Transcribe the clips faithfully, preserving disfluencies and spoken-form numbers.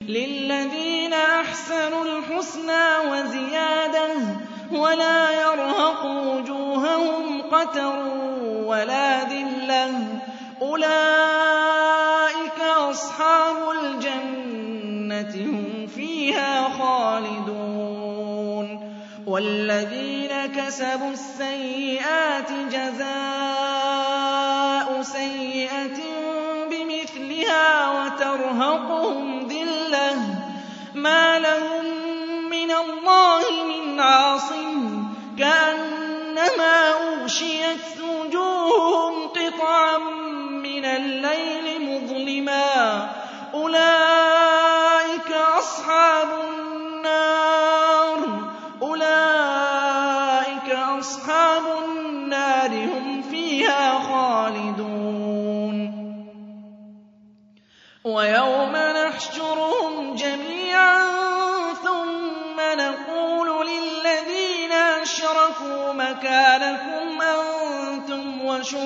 لِلَّذِينَ أَحْسَنُوا الْحُسْنَىٰ وَزِيَادَةٌ وَلَا يَرْهَقُ وُجُوهَهُمْ قَتَرٌ وَلَا ذِلَّةٌ ۚ أُولَٰئِكَ أَصْحَابُ الْجَنَّةِ ۖ هُمْ فِيهَا خَالِدُونَ وَالَّذِينَ كَسَبُوا السَّيِّئَاتِ جَزَاءُ سَيِّئَةٍ بِمِثْلِهَا وَتَرْهَقُهُمْ ذِلَّةٌ ۖ مَّا لَهُم مِّنَ اللَّهِ مِنْ عَاصِمٍ ۖ كَأَنَّمَا أُغْشِيَتْ وُجُوهُهُمْ قِطَعًا مِّنَ اللَّيْلِ مُظْلِمًا ۚ أُولَٰئِكَ أَصْحَابُ النَّارِ أُولَٰئِكَ أَصْحَابُ النَّارِ ۖ هُمْ فِيهَا خَالِدُونَ وَيَوْمَ نَحْشُرُهُمْ جَمِيعًا ثُمَّ نَقُولُ لِلَّذِينَ أَشْرَكُوا مَكَانَكُمْ أَنتُمْ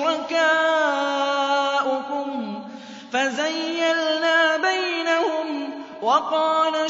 وَشُرَكَاؤُكُمْ ۚ فَزَيَّلْنَا بَيْنَهُمْ ۖ وَقَالَ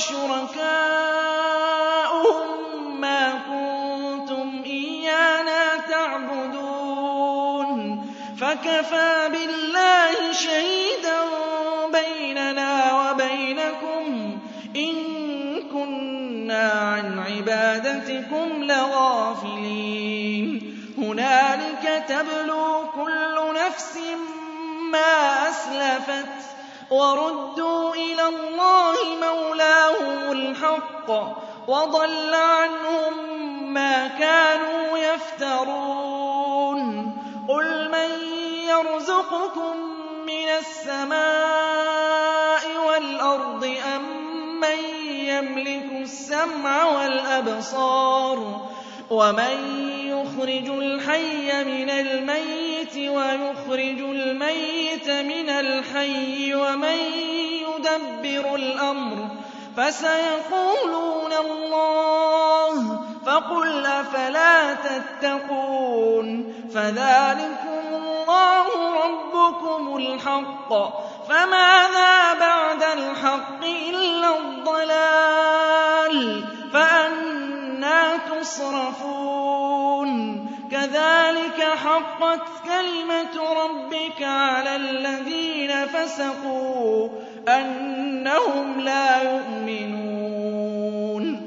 شُرَكَاؤُهُم مَّا كُنتُمْ إِيَّانَا تَعْبُدُونَ فَكَفَىٰ بِاللَّهِ شَهِيدًا بَيْنَنَا وَبَيْنَكُمْ إِن كُنَّا عَنْ عِبَادَتِكُمْ لَغَافِلِينَ هُنَالِكَ تَبْلُو كُلُّ نَفْسٍ مَّا أَسْلَفَتْ وَرُدُّوا إِلَى اللَّهِ مَوْلَاهُمُ الْحَقِّ وَضَلَّ عَنْهُم مَّا كَانُوا يَفْتَرُونَ قُلْ مَن يَرْزُقُكُم مِّنَ السَّمَاءِ وَالْأَرْضِ أَمَّن يَمْلِكُ السَّمْعَ وَالْأَبْصَارَ وَمَن يُخْرِجُ الْحَيَّ مِنَ الْمَيِّتِ وَيُخْرِجُ الْمَيِّتَ مِنَ الْحَيِّ وَمَن يُدَبِّرُ الْأَمْرَ ۚ فَسَيَقُولُونَ اللَّهُ ۚ فَقُلْ أَفَلَا تَتَّقُونَ فَذَٰلِكُمُ اللَّهُ رَبُّكُمُ الْحَقُّ ۖ فَمَاذَا بَعْدَ الْحَقِّ إِلَّا الضَّلَالُ ۖ فَأَنَّىٰ تُصْرَفُونَ كَذَٰلِكَ حَقَّتْ كَلِمَةُ رَبِّكَ عَلَى الَّذِينَ فَسَقُوا أَنَّهُمْ لَا يُؤْمِنُونَ